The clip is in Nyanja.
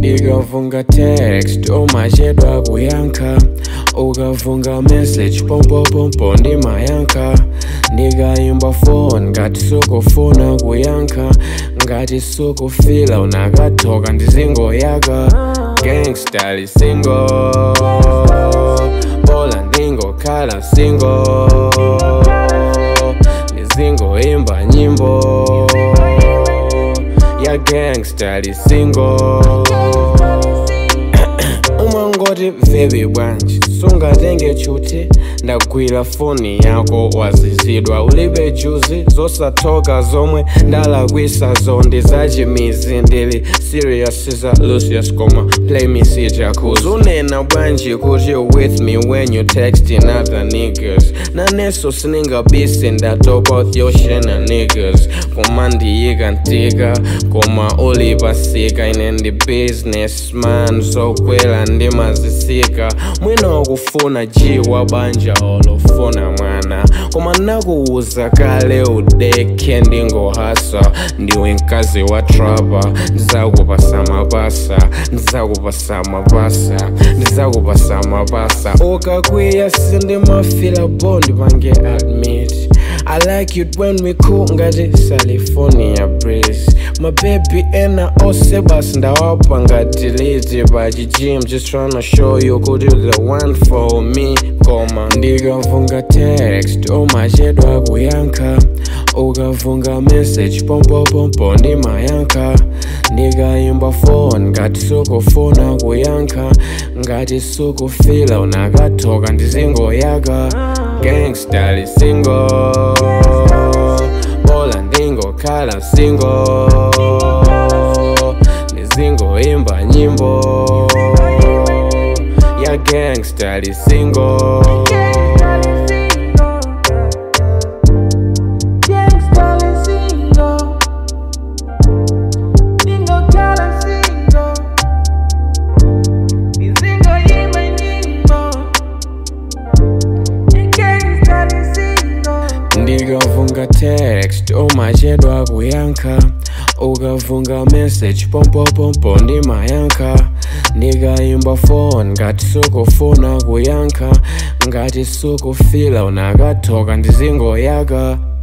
Ndikavunga text umachedwa kuyankha, ukavunga message pompopompo ndimayankha. Ndikayimba phone ngati sukufuna kuyankha, ngati sukufila unakathoka ndizingoyaka. Gangsta lisingle, bola ndingokhala single, ndizingoyimba nyimbo ya gangsta lisingle. Umangoti baby bwanji sungatenge chuti, ndagwira foni yako wazizidwa ulibe juzi, zosathoka zomwe ndalakwisa zonde zachimizi. Ndili serious is a Lucius koma play me si jacuzzi. Unena bwanji kuti you with me when you texting other niggas, naneso siningabisi ndatopa with your shena niggas. Koma ndiyika ntika koma ulipasika, ine ndi businessman zokwela ndimazisika. Mwina wakufuna jiwa banja olofuna mwana, koma nakuuza kale udeke ndingohasa. Ndiwe mkazi wa trapa, ndizakupasa mabasa, ndizakupasa mabasa, ndizakupasa mabasa. Ukakwiya sindimafila bondi pange admit, I like it when we cool ngati California breeze. My baby ena osebas ndawapa ngati lady baji gym, just tryna show you could you the one for me. Koma ndikavunga text umachedwa kuyankha, ukavunga message pompopompo ndimayankha. Ndikayimba phone ngati sukufuna kuyankha, ngati sukufila unakathoka ndizingoyaka. Gangsta lisingle, bola ndingokhala single, ndizingoyimba nyimbo ya gangsta lisingle. Ndikavunga text umachedwa kuyankha, ukavunga message pompopompo ndimayankha. Ndikayimba phone ngati sukufuna kuyankha, ngati sukufila unakathoka ndizingoyaka.